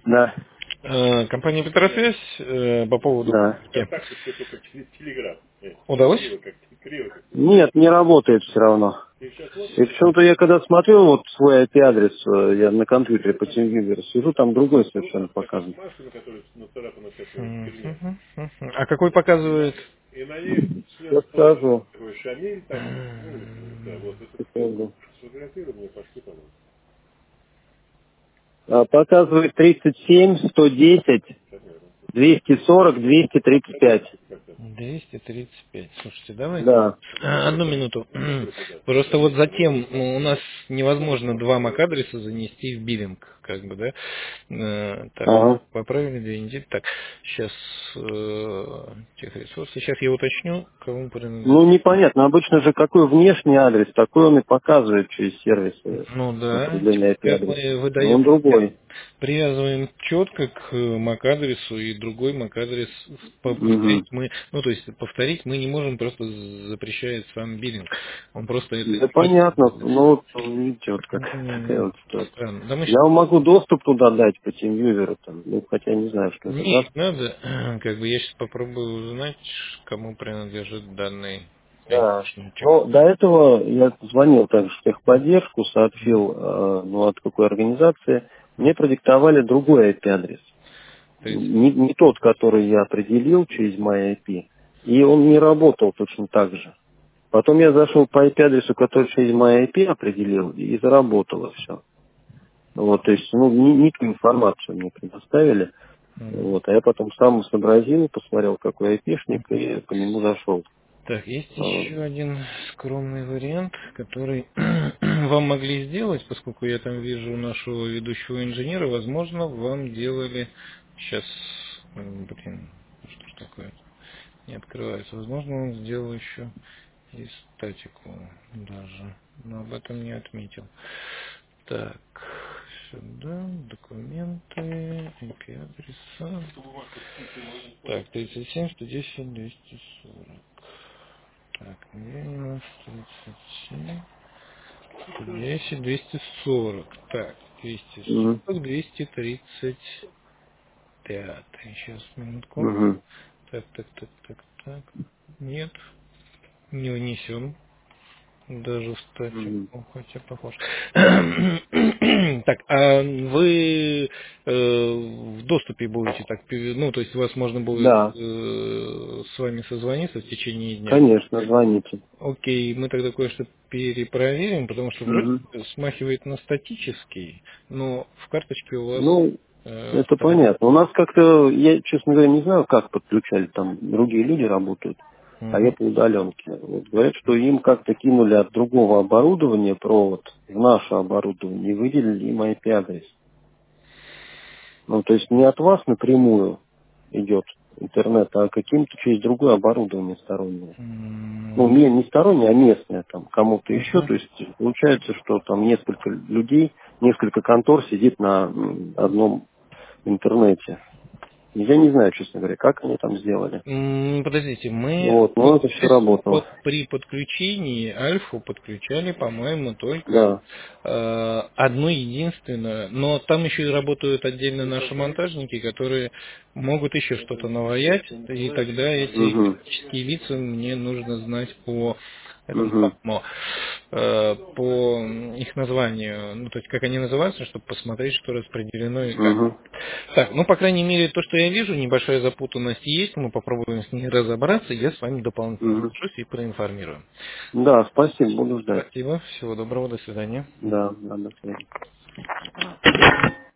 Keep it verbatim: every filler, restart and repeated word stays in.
Да. Э, Компания Петросвязь э, по поводу... Да. Да. Удалось? Нет, не работает все равно. И почему-то я когда смотрел вот свой ай пи-адрес, э, я на компьютере по TeamViewer сижу, там другой совершенно показан. Мгм, мгм. А какой показывает? Я скажу. Секунду. А, показывает тридцать семь, сто десять, двести сорок, двести тридцать пять. двести тридцать пять. Слушайте, давайте. Да. А, Одну минуту. Просто вот затем ну, у нас невозможно два мак-адреса занести в биллинг, как бы, да? Э, Так, Ага. поправили две недели. Так, сейчас техресурсы. Сейчас я уточню, кому принадлежит. Ну, непонятно. Обычно же какой внешний адрес, такой он и показывает через сервисы Ну да, определенный ай как пи-адрес. мы Но выдаем, он другой. привязываем четко к мак-адресу, и другой мак-адрес повторить Угу. мы, ну то есть повторить мы не можем, просто запрещает сам биллинг. Он просто это Да не... понятно. Ну, вот видите, вот как, такая Не, вот ситуация. странно. Да мы щас- Я вам могу доступ туда дать по TeamViewer, там, ну, хотя не знаю, что это не даст. надо, как бы я сейчас попробую узнать, кому принадлежит данный Да. айтишничек. Но до этого я звонил также в техподдержку, сообщил, э, ну, от какой организации. Мне продиктовали другой ай пи-адрес. То есть, Не, не тот, который я определил через MyIP. И он не работал точно так же. Потом я зашел по ай пи-адресу, который через MyIP определил, и заработало все. Вот, то есть, ну, не, не ту информацию мне предоставили. мгм. Вот, а я потом сам сообразил, посмотрел, какой айпишник, и по нему зашел. Так, есть А, еще один скромный вариант, который вам могли сделать, поскольку я там вижу нашего ведущего инженера, возможно, вам делали сейчас, блин, ну что ж такое, не открывается, возможно, он сделал еще и статику даже, но об этом не отметил. Так, сюда, документы, ай пи-адреса. Так, тридцать семь, сто десять, двести сорок. Так, где у нас тридцать семь, сто десять, двести сорок. Так, двести мгм, сорок, двести тридцать пять. Сейчас, минутку. мгм, Так, так, так, так, так. Нет, не внесен. Даже в мгм. статику, хотя похож. Так, а вы э, в доступе будете так, пи- ну, то есть вас можно будет Да, э, с вами созвониться в течение дня? конечно, звоните. Окей, мы тогда кое-что перепроверим, потому что вроде Мгм. смахивает на статический, но в карточке у вас Ну, э, это вторая. понятно. У нас как-то, я, честно говоря, не знаю, как подключали, там другие люди работают, а я Мгм. по удаленке. Вот, говорят, что им как-то кинули от другого оборудования провод в наше оборудование и выделили им ай пи-адрес. Ну, то есть не от вас напрямую идет интернет, а каким-то через другое оборудование стороннее. Ну, М, не, не стороннее, а местное, там, кому-то еще. мгм. То есть получается, что там несколько людей, несколько контор сидит на м, одном интернете. Я не знаю, честно говоря, как они там сделали. М, Подождите, мы Вот, но это все работало. под- при подключении Альфу подключали, по-моему, только Да. э, одну единственную, но там еще и работают отдельно наши монтажники, которые могут еще что-то наваять, и тогда эти Угу. физические лица мне нужно знать по этому Угу. самому, э, по их названию, ну, то есть как они называются, чтобы посмотреть, что распределено и как. Угу. Так, ну, по крайней мере, то, что я вижу, небольшая запутанность есть, мы попробуем с ней разобраться, я с вами дополнительно Угу. свяжусь и проинформирую. Да, спасибо, буду ждать. Спасибо, всего доброго, до свидания. Да, да, до свидания.